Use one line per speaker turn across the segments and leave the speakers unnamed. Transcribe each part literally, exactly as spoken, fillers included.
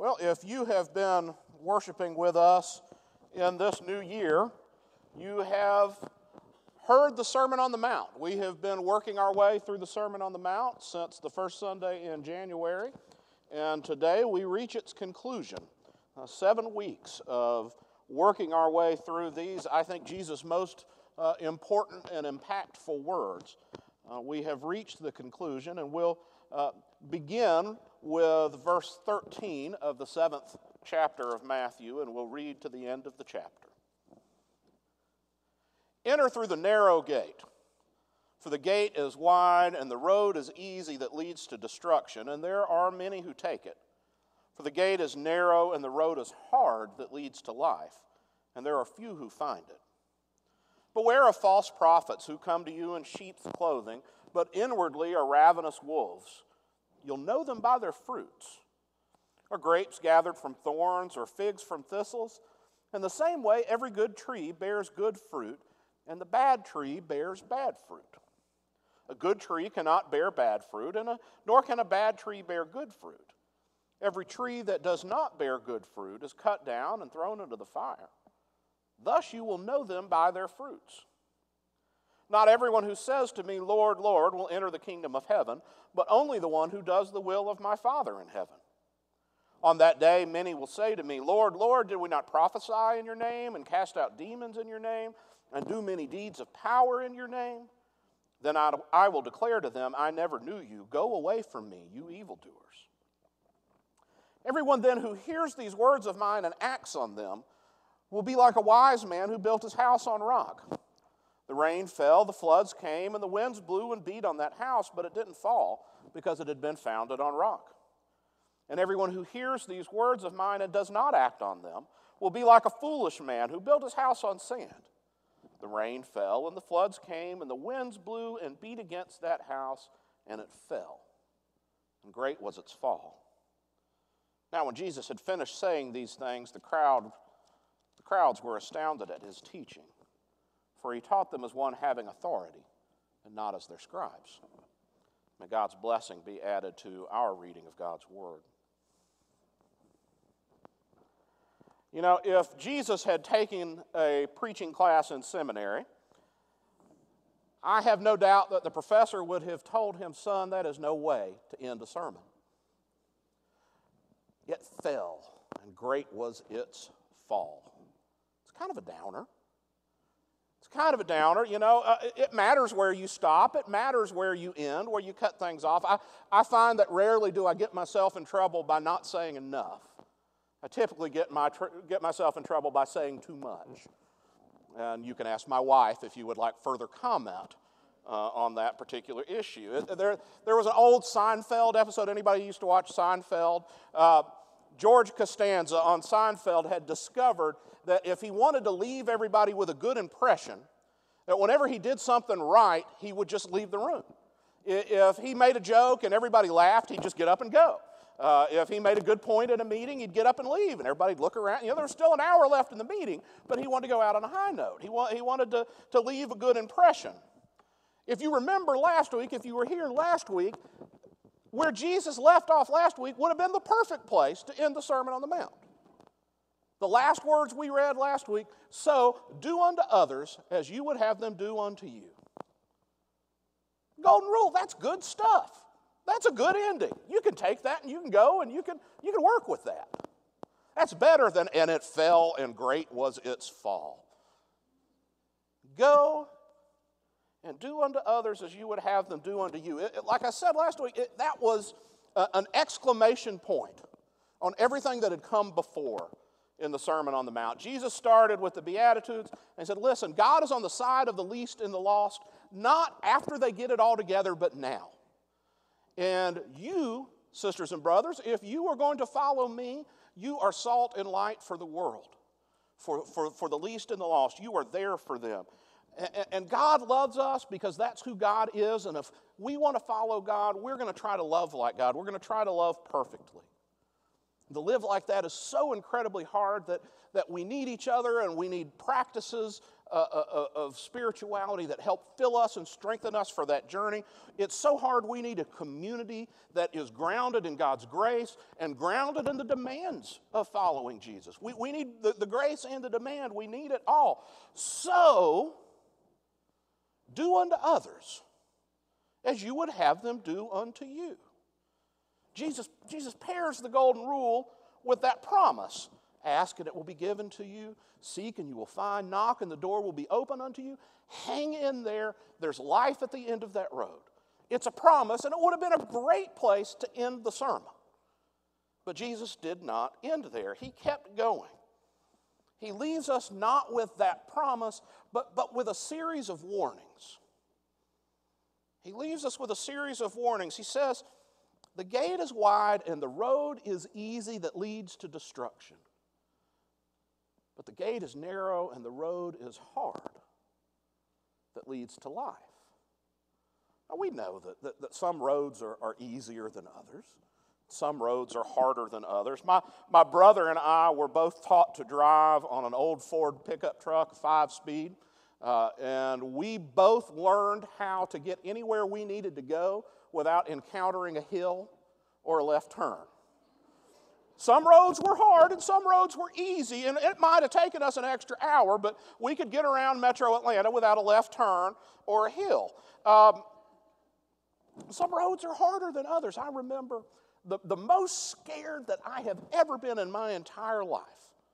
Well, if you have been worshiping with us in this new year, you have heard the Sermon on the Mount. We have been working our way through the Sermon on the Mount since the first Sunday in January, and today we reach its conclusion. Uh, seven weeks of working our way through these, I think, Jesus' most uh, important and impactful words. Uh, we have reached the conclusion, and we'll uh, begin with verse thirteen of the seventh chapter of Matthew, and we'll read to the end of the chapter. Enter through the narrow gate, for the gate is wide and the road is easy that leads to destruction, and there are many who take it. For the gate is narrow and the road is hard that leads to life, and there are few who find it. Beware of false prophets who come to you in sheep's clothing, but inwardly are ravenous wolves. You'll know them by their fruits. Are grapes gathered from thorns or figs from thistles? In the same way, every good tree bears good fruit, and the bad tree bears bad fruit. A good tree cannot bear bad fruit, and a, nor can a bad tree bear good fruit. Every tree that does not bear good fruit is cut down and thrown into the fire. Thus you will know them by their fruits. Not everyone who says to me, Lord, Lord, will enter the kingdom of heaven, but only the one who does the will of my Father in heaven. On that day, many will say to me, Lord, Lord, did we not prophesy in your name and cast out demons in your name and do many deeds of power in your name? Then I, I will declare to them, I never knew you. Go away from me, you evildoers. Everyone then who hears these words of mine and acts on them will be like a wise man who built his house on rock. The rain fell, the floods came, and the winds blew and beat on that house, but it didn't fall because it had been founded on rock. And everyone who hears these words of mine and does not act on them will be like a foolish man who built his house on sand. The rain fell, and the floods came, and the winds blew and beat against that house, and it fell. And great was its fall. Now when Jesus had finished saying these things, the crowd, the crowds were astounded at his teaching, for he taught them as one having authority, and not as their scribes. May God's blessing be added to our reading of God's word. You know, if Jesus had taken a preaching class in seminary, I have no doubt that the professor would have told him, son, that is no way to end a sermon. It fell, and great was its fall. It's kind of a downer. It's kind of a downer, you know. Uh, it matters where you stop. It matters where you end, where you cut things off. I, I find that rarely do I get myself in trouble by not saying enough. I typically get, my tr- get myself in trouble by saying too much. And you can ask my wife if you would like further comment uh, on that particular issue. It, there, there was an old Seinfeld episode. Anybody used to watch Seinfeld? Uh, George Costanza on Seinfeld had discovered that if he wanted to leave everybody with a good impression, that whenever he did something right, he would just leave the room. If he made a joke and everybody laughed, he'd just get up and go. Uh, if he made a good point at a meeting, he'd get up and leave, and everybody'd look around. You know, there was still an hour left in the meeting, but he wanted to go out on a high note. He, wa- he wanted to, to leave a good impression. If you remember last week, if you were here last week, where Jesus left off last week would have been the perfect place to end the Sermon on the Mount. The last words we read last week, so do unto others as you would have them do unto you. Golden rule, that's good stuff. That's a good ending. You can take that and you can go and you can, you can work with that. That's better than, and it fell and great was its fall. Go and do unto others as you would have them do unto you. It, it, like I said last week, it, that was uh, an exclamation point on everything that had come before in the Sermon on the Mount. Jesus started with the Beatitudes and said, listen, God is on the side of the least and the lost, not after they get it all together, but now. And you, sisters and brothers, if you are going to follow me, you are salt and light for the world, for, for, for the least and the lost. You are there for them. And God loves us because that's who God is. And if we want to follow God, we're going to try to love like God. We're going to try to love perfectly. To live like that is so incredibly hard that, that we need each other and we need practices uh, of spirituality that help fill us and strengthen us for that journey. It's so hard. We need a community that is grounded in God's grace and grounded in the demands of following Jesus. We, we need the, the grace and the demand. We need it all. So, do unto others as you would have them do unto you. Jesus, Jesus pairs the golden rule with that promise. Ask and it will be given to you. Seek and you will find. Knock and the door will be open unto you. Hang in there. There's life at the end of that road. It's a promise, and it would have been a great place to end the sermon. But Jesus did not end there. He kept going. He leaves us not with that promise, but, but with a series of warnings. He leaves us with a series of warnings. He says, the gate is wide and the road is easy that leads to destruction. But the gate is narrow and the road is hard that leads to life. Now we know that, that, that some roads are, are easier than others. Some roads are harder than others. My, my brother and I were both taught to drive on an old Ford pickup truck, five-speed. Uh, and we both learned how to get anywhere we needed to go without encountering a hill or a left turn. Some roads were hard and some roads were easy, and it might have taken us an extra hour, but we could get around Metro Atlanta without a left turn or a hill. Um, some roads are harder than others. I remember the, the most scared that I have ever been in my entire life.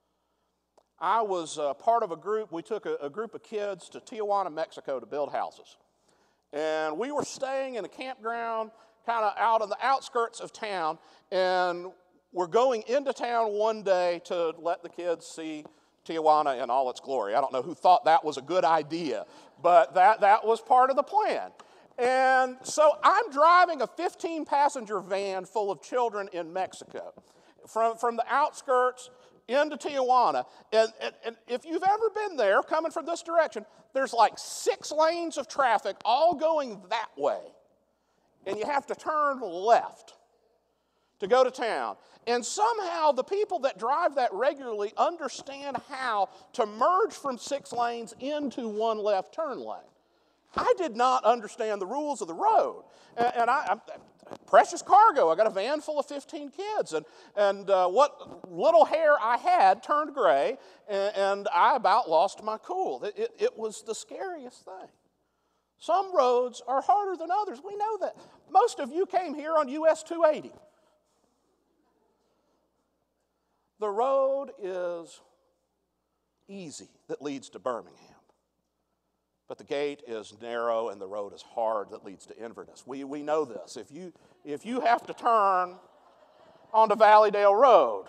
I was uh, part of a group. We took a, a group of kids to Tijuana, Mexico to build houses. And we were staying in a campground kind of out on the outskirts of town, and we're going into town one day to let the kids see Tijuana in all its glory. I don't know who thought that was a good idea, but that, that was part of the plan. And so I'm driving a fifteen-passenger van full of children in Mexico from, from the outskirts into Tijuana. And, and, and if you've ever been there, coming from this direction, there's like six lanes of traffic all going that way. And you have to turn left to go to town. And somehow the people that drive that regularly understand how to merge from six lanes into one left turn lane. I did not understand the rules of the road. And, and I, I'm, precious cargo. I got a van full of fifteen kids. And, and uh, what little hair I had turned gray, and, and I about lost my cool. It, it, it was the scariest thing. Some roads are harder than others. We know that. Most of you came here on U S two eighty. The road is easy that leads to Birmingham. But the gate is narrow and the road is hard that leads to Inverness. We, we know this. If you, if you have to turn onto Valleydale Road,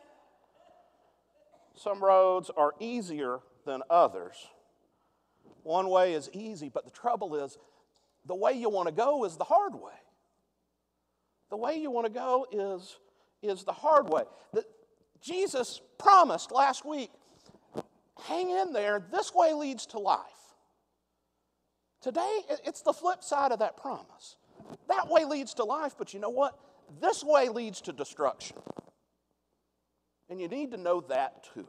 some roads are easier than others. One way is easy, but the trouble is the way you want to go is the hard way. The way you want to go is, is the hard way. The, Jesus promised last week, hang in there, this way leads to life. Today, it's the flip side of that promise. That way leads to life, but you know what? This way leads to destruction. And you need to know that too.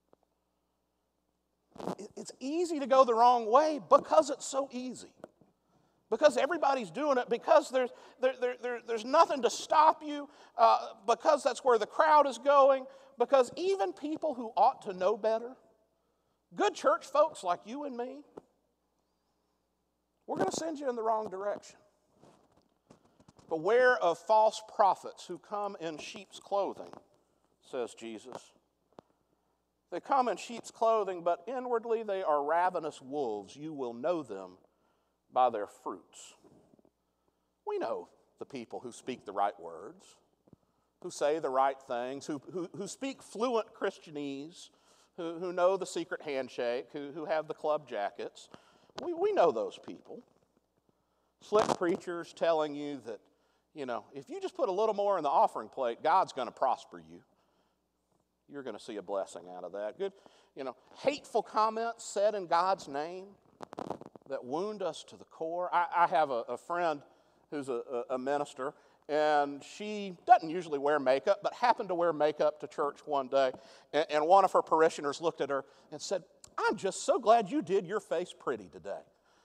It's easy to go the wrong way because it's so easy. Because everybody's doing it, because there's, there, there, there, there's nothing to stop you, uh, because that's where the crowd is going, because even people who ought to know better, good church folks like you and me, we're going to send you in the wrong direction. Beware of false prophets who come in sheep's clothing, says Jesus. They come in sheep's clothing, but inwardly they are ravenous wolves. You will know them by their fruits. We know the people who speak the right words, who say the right things, who, who, who speak fluent Christianese, who, who know the secret handshake, who, who have the club jackets. We, we know those people. Slick preachers telling you that, you know, if you just put a little more in the offering plate, God's going to prosper you. You're going to see a blessing out of that. Good, you know, hateful comments said in God's name that wound us to the core. I, I have a, a friend who's a, a minister, and she doesn't usually wear makeup, but happened to wear makeup to church one day. And, and one of her parishioners looked at her and said, I'm just so glad you did your face pretty today.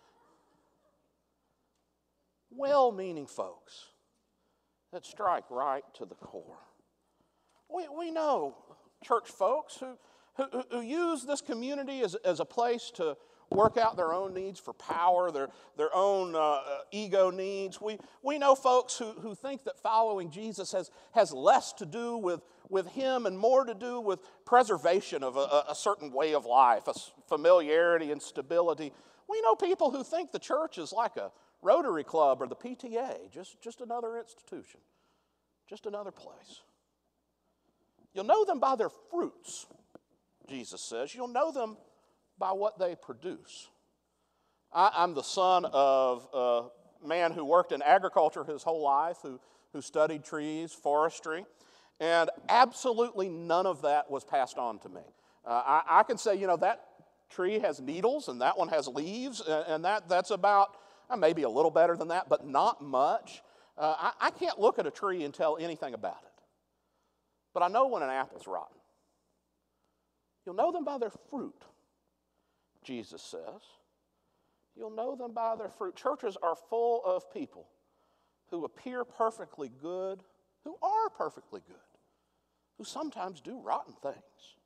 Well-meaning folks that strike right to the core. We, we know church folks who, who, who use this community as, as a place to work out their own needs for power, their, their own uh, ego needs. We, we know folks who, who think that following Jesus has, has less to do with, with him and more to do with preservation of a, a certain way of life, a familiarity and stability. We know people who think the church is like a Rotary Club or the P T A, just, just another institution, just another place. You'll know them by their fruits, Jesus says. You'll know them by what they produce. I, I'm the son of a man who worked in agriculture his whole life, who, who studied trees, forestry, and absolutely none of that was passed on to me. Uh, I, I can say, you know, that tree has needles and that one has leaves, and, and that, that's about uh, maybe a little better than that, but not much. Uh, I, I can't look at a tree and tell anything about it. But I know when an apple's rotten. You'll know them by their fruit, Jesus says. You'll know them by their fruit. Churches are full of people who appear perfectly good, who are perfectly good, who sometimes do rotten things.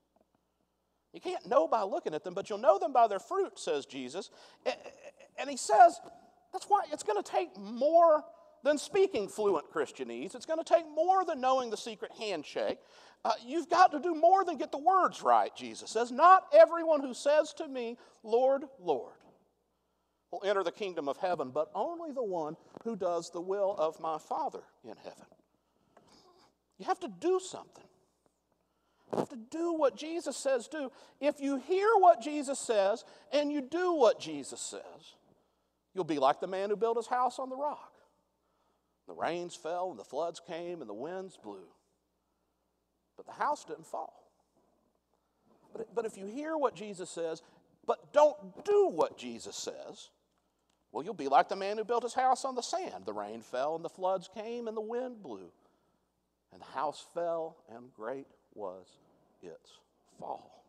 You can't know by looking at them, but you'll know them by their fruit, says Jesus. And he says that's why it's going to take more than speaking fluent Christianese. It's going to take more than knowing the secret handshake. Uh, you've got to do more than get the words right, Jesus says. Not everyone who says to me, Lord, Lord, will enter the kingdom of heaven, but only the one who does the will of my Father in heaven. You have to do something. You have to do what Jesus says do. If you hear what Jesus says and you do what Jesus says, you'll be like the man who built his house on the rock. The rains fell and the floods came and the winds blew. But the house didn't fall. But, but if you hear what Jesus says, but don't do what Jesus says, well, you'll be like the man who built his house on the sand. The rain fell and the floods came and the wind blew. And the house fell and great was its fall.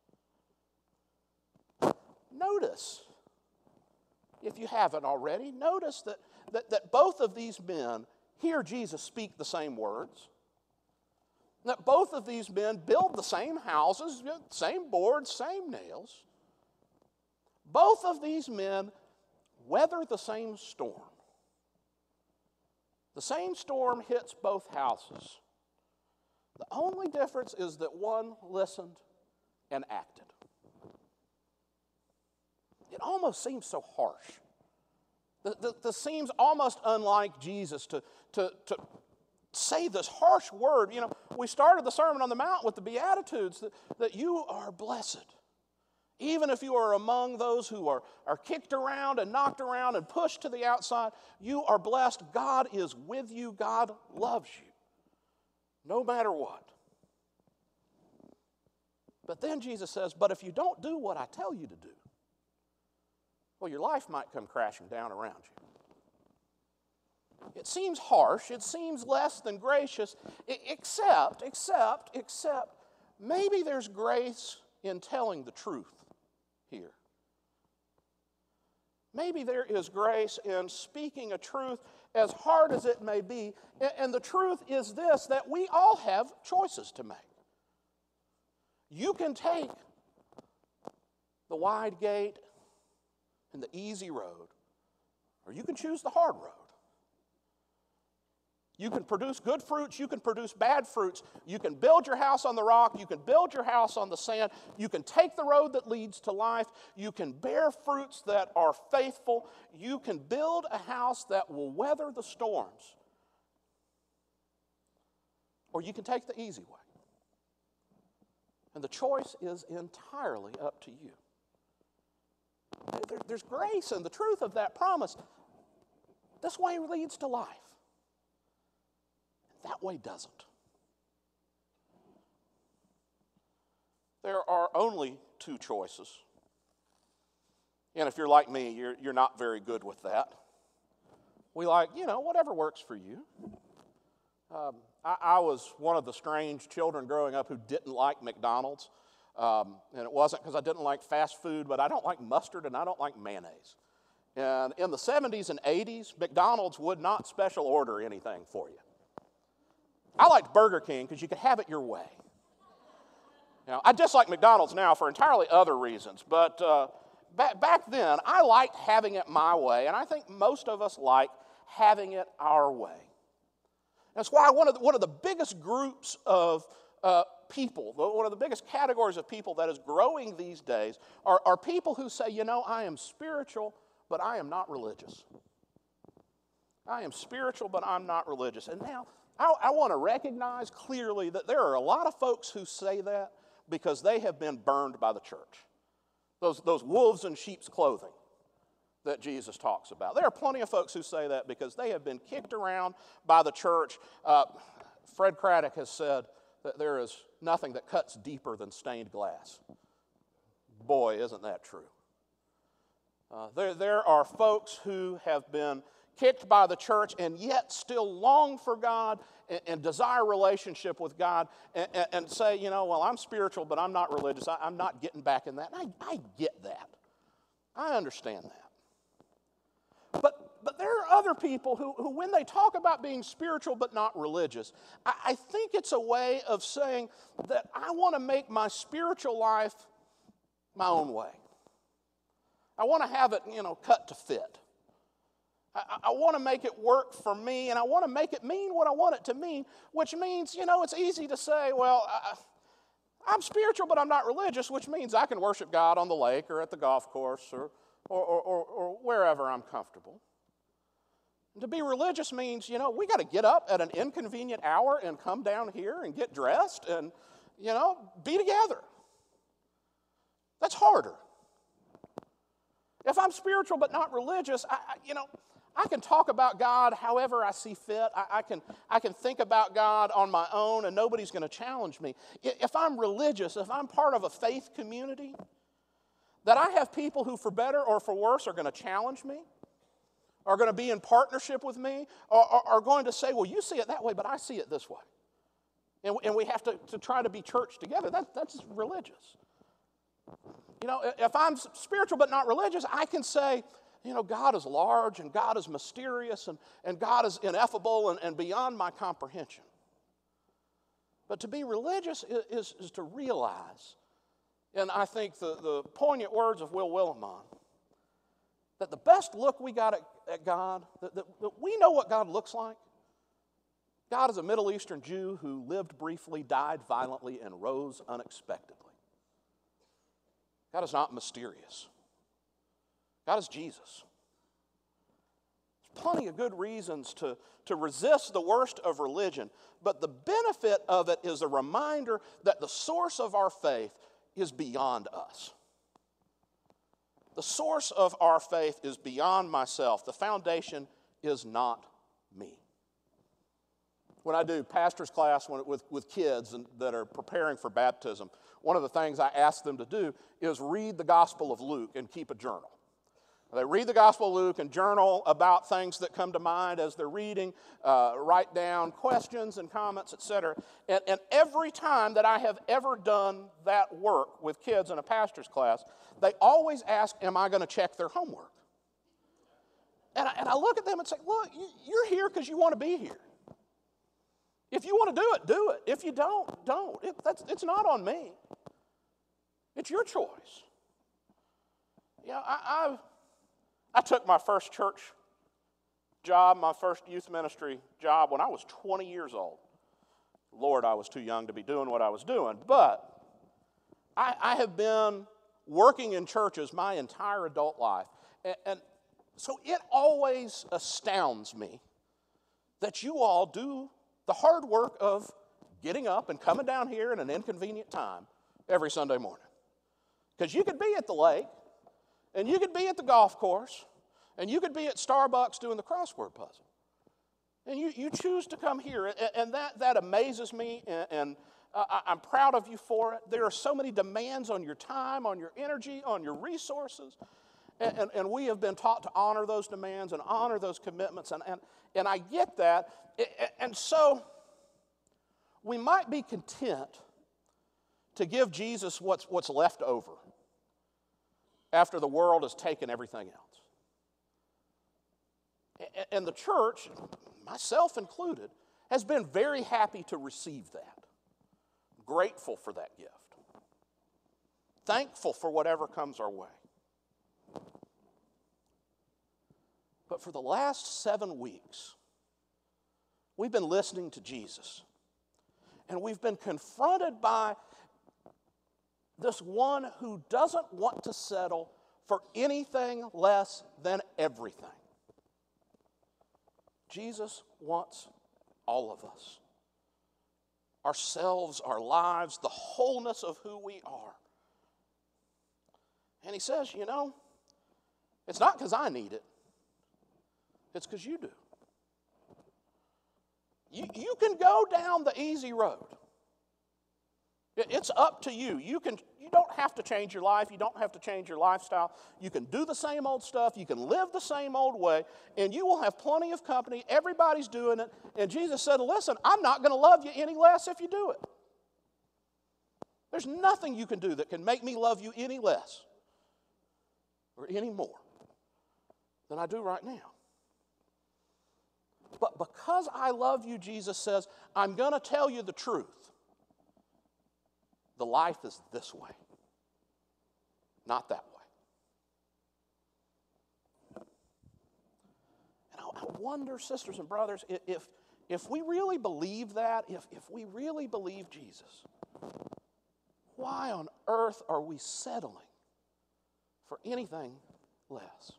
Notice, if you haven't already, notice that, that, that both of these men hear Jesus speak the same words. That both of these men build the same houses, same boards, same nails. Both of these men weather the same storm. The same storm hits both houses. The only difference is that one listened and acted. It almost seems so harsh. This seems almost unlike Jesus to, to, to say this harsh word. You know, we started the Sermon on the Mount with the Beatitudes, that, that you are blessed. Even if you are among those who are, are kicked around and knocked around and pushed to the outside, you are blessed. God is with you. God loves you, no matter what. But then Jesus says, but if you don't do what I tell you to do, well, your life might come crashing down around you. It seems harsh. It seems less than gracious, except, except, except, maybe there's grace in telling the truth here. Maybe there is grace in speaking a truth as hard as it may be. And the truth is this, that we all have choices to make. You can take the wide gate and the easy road, or you can choose the hard road. You can produce good fruits, you can produce bad fruits. You can build your house on the rock, you can build your house on the sand. You can take the road that leads to life. You can bear fruits that are faithful. You can build a house that will weather the storms. Or you can take the easy way. And the choice is entirely up to you. There, there's grace in the truth of that promise. This way leads to life. That way doesn't. There are only two choices. And if you're like me, you're, you're not very good with that. We like, you know, whatever works for you. Um, I, I was one of the strange children growing up who didn't like McDonald's. Um, and it wasn't because I didn't like fast food, but I don't like mustard and I don't like mayonnaise. And in the seventies and eighties, McDonald's would not special order anything for you. I liked Burger King because you could have it your way. Now, I dislike McDonald's now for entirely other reasons, but uh, back, back then, I liked having it my way, and I think most of us like having it our way. That's why one of the, one of the biggest groups of uh, people, one of the biggest categories of people that is growing these days are, are people who say, you know, I am spiritual, but I am not religious. I am spiritual, but I'm not religious. And now, I, I want to recognize clearly that there are a lot of folks who say that because they have been burned by the church. Those, those wolves in sheep's clothing that Jesus talks about. There are plenty of folks who say that because they have been kicked around by the church. Uh, Fred Craddock has said that there is nothing that cuts deeper than stained glass. Boy, isn't that true. Uh, there, there are folks who have been kicked by the church and yet still long for God and, and desire relationship with God and, and, and say, you know, well, I'm spiritual, but I'm not religious. I, I'm not getting back in that. And I, I get that. I understand that. But, but there are other people who, who, when they talk about being spiritual but not religious, I, I think it's a way of saying that I want to make my spiritual life my own way. I want to have it, you know, cut to fit. I, I want to make it work for me, and I want to make it mean what I want it to mean, which means, you know, it's easy to say, well, I, I'm spiritual, but I'm not religious, which means I can worship God on the lake or at the golf course or, or, or, or, or wherever I'm comfortable. And to be religious means, you know, we got to get up at an inconvenient hour and come down here and get dressed and, you know, be together. That's harder. If I'm spiritual but not religious, I, I, you know, I can talk about God however I see fit. I, I, can, I can think about God on my own and nobody's going to challenge me. If I'm religious, if I'm part of a faith community, that I have people who for better or for worse are going to challenge me, are going to be in partnership with me, or are going to say, well, you see it that way, but I see it this way. And, and we have to, to try to be church together. That, that's religious. You know, if I'm spiritual but not religious, I can say, you know, God is large and God is mysterious and, and God is ineffable and, and beyond my comprehension. But to be religious is, is, is to realize, and I think the, the poignant words of Will Willimon, that the best look we got at, at God, that, that, that we know what God looks like. God is a Middle Eastern Jew who lived briefly, died violently, and rose unexpectedly. God is not mysterious. God is Jesus. There's plenty of good reasons to, to resist the worst of religion, but the benefit of it is a reminder that the source of our faith is beyond us. The source of our faith is beyond myself. The foundation is not me. When I do pastor's class with, with kids and, that are preparing for baptism, one of the things I ask them to do is read the Gospel of Luke and keep a journal. They read the Gospel of Luke and journal about things that come to mind as they're reading, uh, write down questions and comments, et cetera. And, and every time that I have ever done that work with kids in a pastor's class, they always ask, am I going to check their homework? And I, and I look at them and say, look, you, you're here because you want to be here. If you want to do it, do it. If you don't, don't. It, that's, it's not on me. It's your choice. Yeah, I, I've... I took my first church job, my first youth ministry job when I was twenty years old. Lord, I was too young to be doing what I was doing. But I, I have been working in churches my entire adult life. And, and so it always astounds me that you all do the hard work of getting up and coming down here at an inconvenient time every Sunday morning. Because you could be at the lake, and you could be at the golf course, and you could be at Starbucks doing the crossword puzzle. And you, you choose to come here, and, and that, that amazes me, and, and I, I'm proud of you for it. There are so many demands on your time, on your energy, on your resources, and, and, and we have been taught to honor those demands and honor those commitments, and, and, and I get that. And so we might be content to give Jesus what's, what's left over after the world has taken everything else. And the church, myself included, has been very happy to receive that. Grateful for that gift. Thankful for whatever comes our way. But for the last seven weeks, we've been listening to Jesus. And we've been confronted by this one who doesn't want to settle for anything less than everything. Jesus wants all of us. Ourselves, our lives, the wholeness of who we are. And he says, you know, it's not because I need it. It's because you do. You, you can go down the easy road. It, it's up to you. You can. You don't have to change your life. You don't have to change your lifestyle. You can do the same old stuff. You can live the same old way, and you will have plenty of company. Everybody's doing it. And Jesus said, listen, I'm not going to love you any less if you do it. There's nothing you can do that can make me love you any less or any more than I do right now. But because I love you, Jesus says, I'm going to tell you the truth. The life is this way, not that way. And I, I wonder, sisters and brothers, if, if we really believe that, if, if we really believe Jesus, why on earth are we settling for anything less?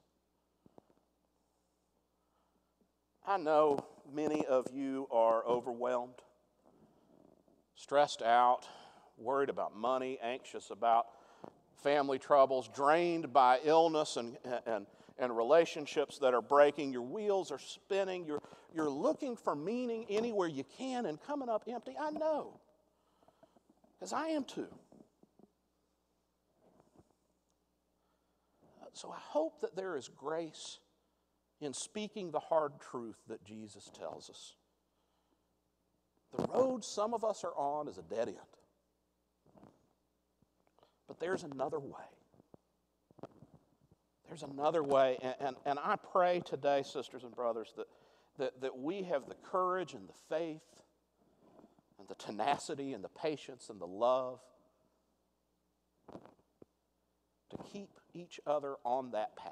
I know many of you are overwhelmed, stressed out, worried about money, anxious about family troubles, drained by illness and, and, and relationships that are breaking. Your wheels are spinning. You're, you're looking for meaning anywhere you can and coming up empty. I know, because I am too. So I hope that there is grace in speaking the hard truth that Jesus tells us. The road some of us are on is a dead end. But there's another way. There's another way. And, and, and I pray today, sisters and brothers, that, that, that we have the courage and the faith and the tenacity and the patience and the love to keep each other on that path,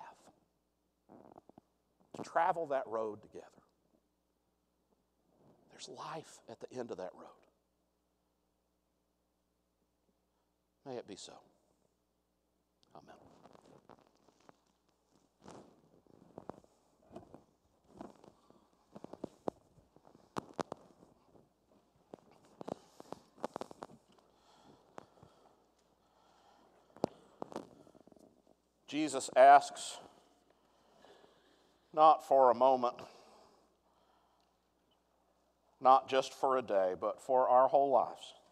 to travel that road together. There's life at the end of that road. May it be so. Amen. Jesus asks, not for a moment, not just for a day, but for our whole lives.